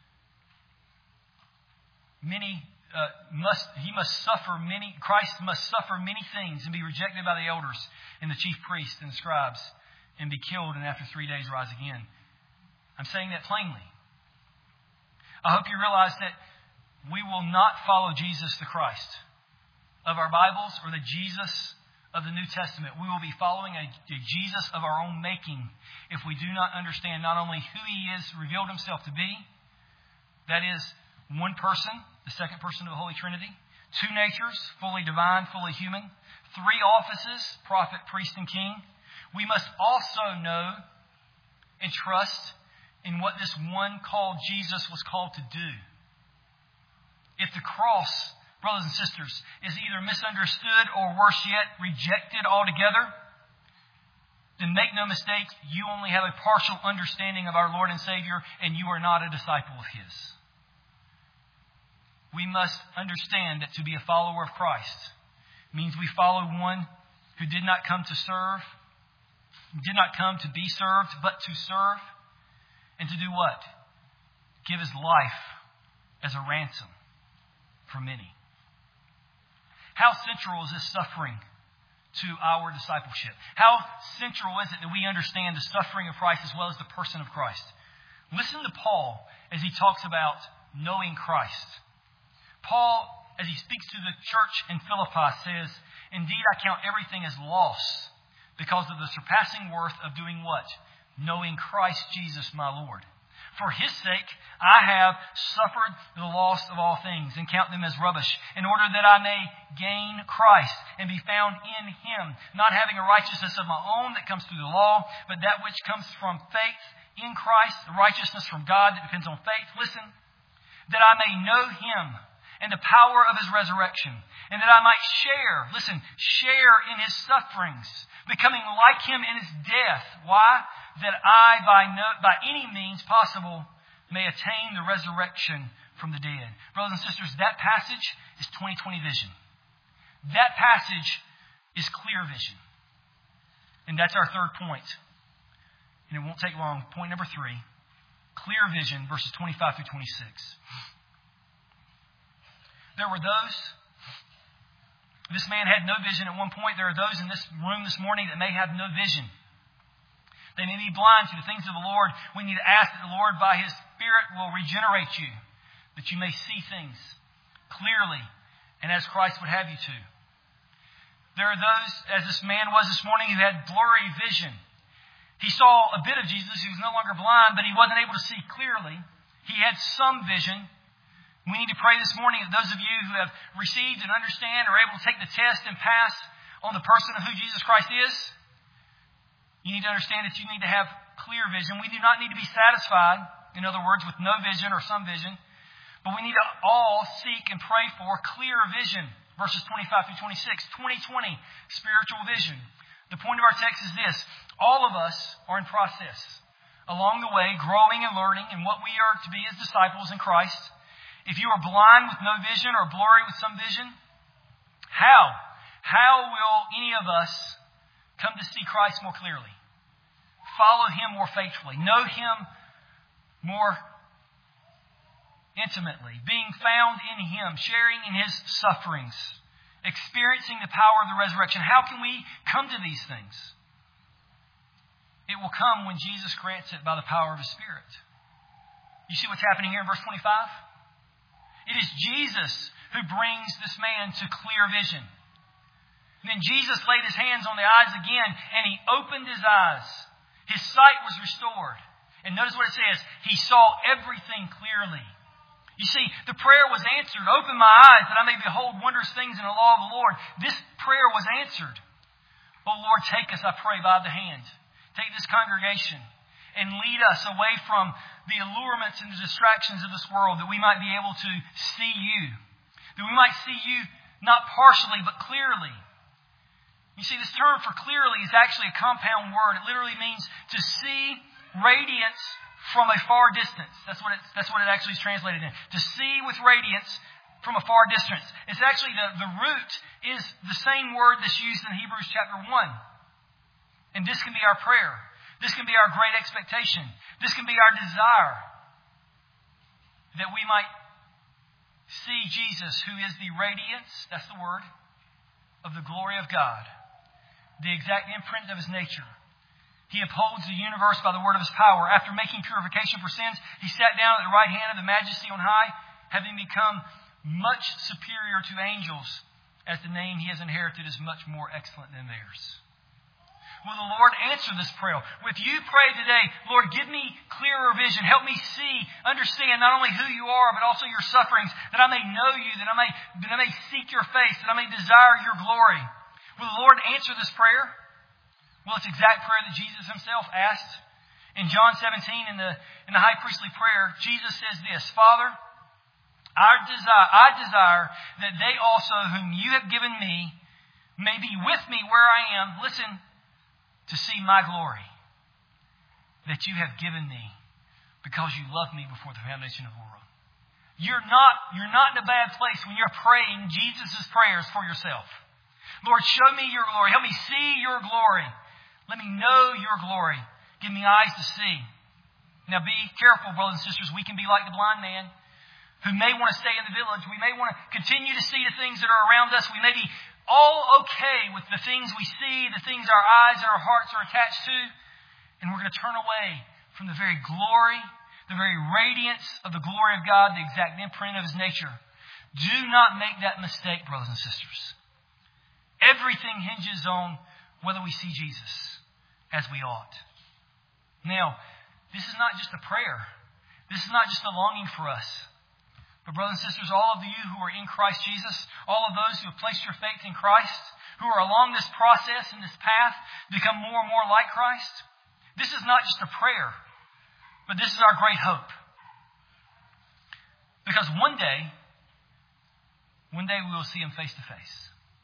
many uh, must he must suffer many. Christ must suffer many things and be rejected by the elders and the chief priests and the scribes, and be killed, and after three days rise again. I'm saying that plainly. I hope you realize that we will not follow Jesus the Christ of our Bibles or the Jesus of the New Testament. We will be following a, a Jesus of our own making if we do not understand not only who he is revealed himself to be, that is, one person, the second person of the Holy Trinity, two natures, fully divine, fully human, three offices, prophet, priest, and king. We must also know and trust in what this one called Jesus was called to do. If the cross, brothers and sisters, is either misunderstood or worse yet, rejected altogether, then make no mistake, you only have a partial understanding of our Lord and Savior, and you are not a disciple of his. We must understand that to be a follower of Christ means we follow one who did not come to serve, did not come to be served, but to serve. And to do what? Give his life as a ransom for many. How central is this suffering to our discipleship? How central is it that we understand the suffering of Christ as well as the person of Christ? Listen to Paul as he talks about knowing Christ. Paul, as he speaks to the church in Philippi, says, "Indeed, I count everything as loss because of the surpassing worth of doing what? Knowing Christ Jesus my Lord. For his sake I have suffered the loss of all things and count them as rubbish, in order that I may gain Christ and be found in him, not having a righteousness of my own that comes through the law, but that which comes from faith in Christ, the righteousness from God that depends on faith." Listen, "that I may know him and the power of his resurrection, and that I might share," listen, "share in his sufferings, becoming like him in his death." Why? "That I, by no, by any means possible, may attain the resurrection from the dead." Brothers and sisters, that passage is twenty twenty vision. That passage is clear vision. And that's our third point. And it won't take long. Point number three, clear vision, verses twenty-five through twenty-six. There were those. This man had no vision at one point. There are those in this room this morning that may have no vision. They may be blind to the things of the Lord. We need to ask that the Lord, by His Spirit, will regenerate you, that you may see things clearly and as Christ would have you to. There are those, as this man was this morning, who had blurry vision. He saw a bit of Jesus. He was no longer blind, but he wasn't able to see clearly. He had some vision. We need to pray this morning that those of you who have received and understand are able to take the test and pass on the person of who Jesus Christ is. You need to understand that you need to have clear vision. We do not need to be satisfied, in other words, with no vision or some vision. But we need to all seek and pray for clear vision. Verses twenty-five through twenty-six. twenty twenty, spiritual vision. The point of our text is this. All of us are in process. Along the way, growing and learning in what we are to be as disciples in Christ. If you are blind with no vision or blurry with some vision, how? How will any of us come to see Christ more clearly? Follow Him more faithfully. Know Him more intimately. Being found in Him. Sharing in His sufferings. Experiencing the power of the resurrection. How can we come to these things? It will come when Jesus grants it by the power of His Spirit. You see what's happening here in verse twenty-five? It is Jesus who brings this man to clear vision. And then Jesus laid His hands on the eyes again, and He opened his eyes. His sight was restored. And notice what it says. He saw everything clearly. You see, the prayer was answered. Open my eyes that I may behold wondrous things in the law of the Lord. This prayer was answered. Oh Lord, take us, I pray, by the hand. Take this congregation and lead us away from the allurements and the distractions of this world, that we might be able to see You. That we might see You not partially, but clearly. You see, this term for clearly is actually a compound word. It literally means to see radiance from a far distance. That's what it, that's what it actually is translated in. To see with radiance from a far distance. It's actually, the, the root is the same word that's used in Hebrews chapter one. And this can be our prayer. This can be our great expectation. This can be our desire. That we might see Jesus, who is the radiance, that's the word, of the glory of God. The exact imprint of His nature. He upholds the universe by the word of His power. After making purification for sins, He sat down at the right hand of the Majesty on high, having become much superior to angels, as the name He has inherited is much more excellent than theirs. Will the Lord answer this prayer? If you pray today, Lord, give me clearer vision. Help me see, understand not only who You are, but also Your sufferings, that I may know You, that I may, that I may seek Your face, that I may desire Your glory. Will the Lord answer this prayer? Well, it's the exact prayer that Jesus Himself asked. In John seventeen, in the, in the high priestly prayer, Jesus says this, Father, I desire, I desire that they also whom You have given Me may be with Me where I am. Listen, to see My glory that You have given Me because You loved Me before the foundation of the world. You're not, you're not in a bad place when you're praying Jesus' prayers for yourself. Lord, show me Your glory. Help me see Your glory. Let me know Your glory. Give me eyes to see. Now be careful, brothers and sisters. We can be like the blind man who may want to stay in the village. We may want to continue to see the things that are around us. We may be all okay with the things we see, the things our eyes and our hearts are attached to. And we're going to turn away from the very glory, the very radiance of the glory of God, the exact imprint of His nature. Do not make that mistake, brothers and sisters. Everything hinges on whether we see Jesus as we ought. Now, this is not just a prayer. This is not just a longing for us. But brothers and sisters, all of you who are in Christ Jesus, all of those who have placed your faith in Christ, who are along this process and this path to become more and more like Christ, this is not just a prayer, but this is our great hope. Because one day, one day we will see Him face to face.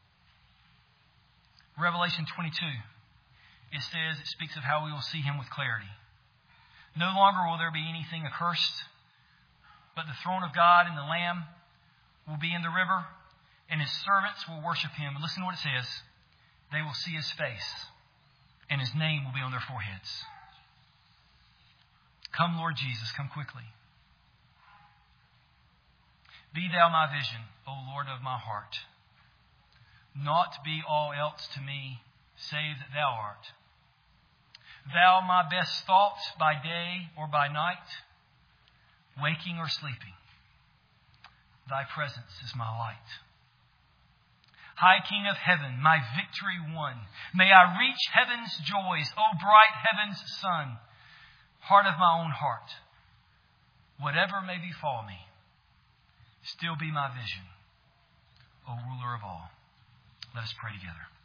Revelation twenty-two, it says, it speaks of how we will see Him with clarity. No longer will there be anything accursed, but the throne of God and the Lamb will be in the river, and His servants will worship Him. And listen to what it says. They will see His face, and His name will be on their foreheads. Come, Lord Jesus, come quickly. Be thou my vision, O Lord of my heart. Naught be all else to me, save that thou art. Thou my best thoughts by day or by night, waking or sleeping. Thy presence is my light. High King of heaven, my victory won. May I reach heaven's joys, O bright heaven's sun. Heart of my own heart, whatever may befall me, still be my vision, O ruler of all. Let us pray together.